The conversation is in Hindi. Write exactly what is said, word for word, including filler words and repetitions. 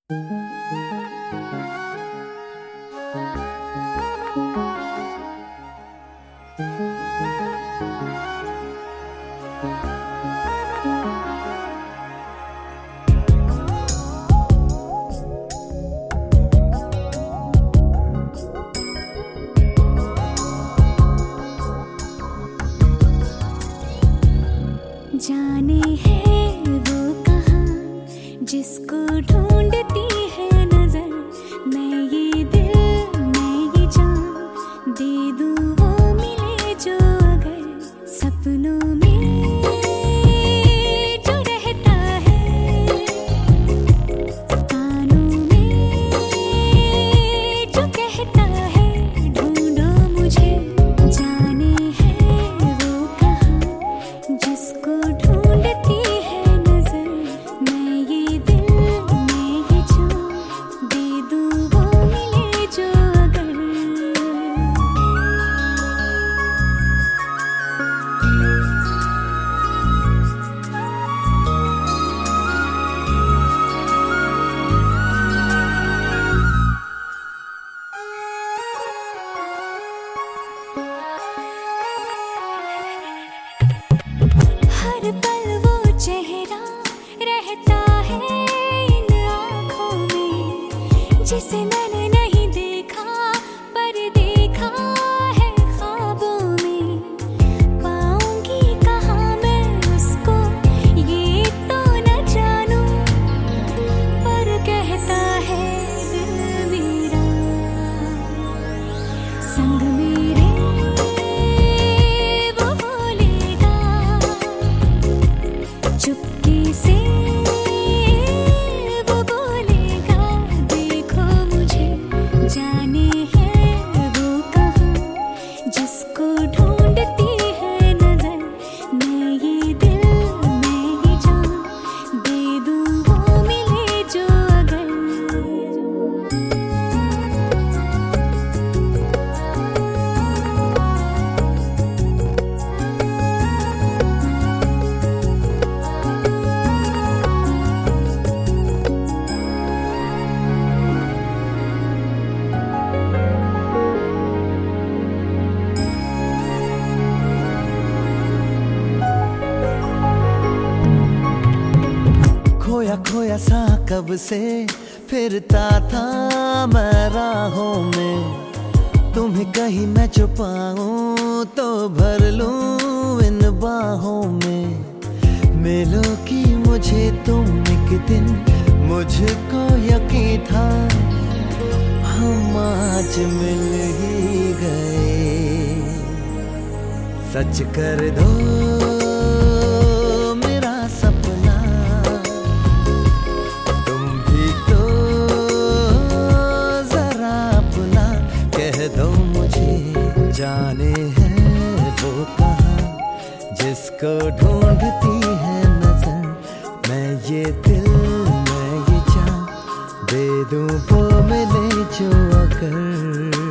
जाने है वो कहाँ जिसको ढूंढती है नजर, मैं ये दिल मैं ये जान दे दूँ वो मिले जो अगर सपनों में जो रहता है, कानों में जो कहता है ढूंढो मुझे। जाने है वो कहाँ जिसको ढूंढती है नजर, मैं ये दिल मैं ये जान दे दूँ वो मिले जो अगर। हर पल वो चेहरा रहता है इन आँखों में, जिसे मैंने नहीं देखा पर देखा है ख्वाबों में। पाऊंगी कहाँ मैं उसको ये तो न जानूं, पर कहता है दिल मेरा संग मेरे वो बोलेगा चुपके से वो बोलेगा देखो मुझे। जाने है वो कहाँ जिसको ढूंढती है नजर, मैं ये दिल मैं ये जान दे दूँ वो मिले जो अगर। खोया खोया सा कब से फिरता था मैं राहों में, तुम्हें कहीं मैं छुपाऊं तो भर लूं इन बाहों में। मिलोगी मुझे तुम एक दिन, मुझको यकीन था हम आज मिल ही गए। सच कर दो मेरा सपना, तुम भी तो जरा अपना कह दो मुझे। जाने है वो कहाँ जिसको ढूंढती है नजर, मैं ये दिल मैं ये जान दे दूँ वो मिले जो अगर।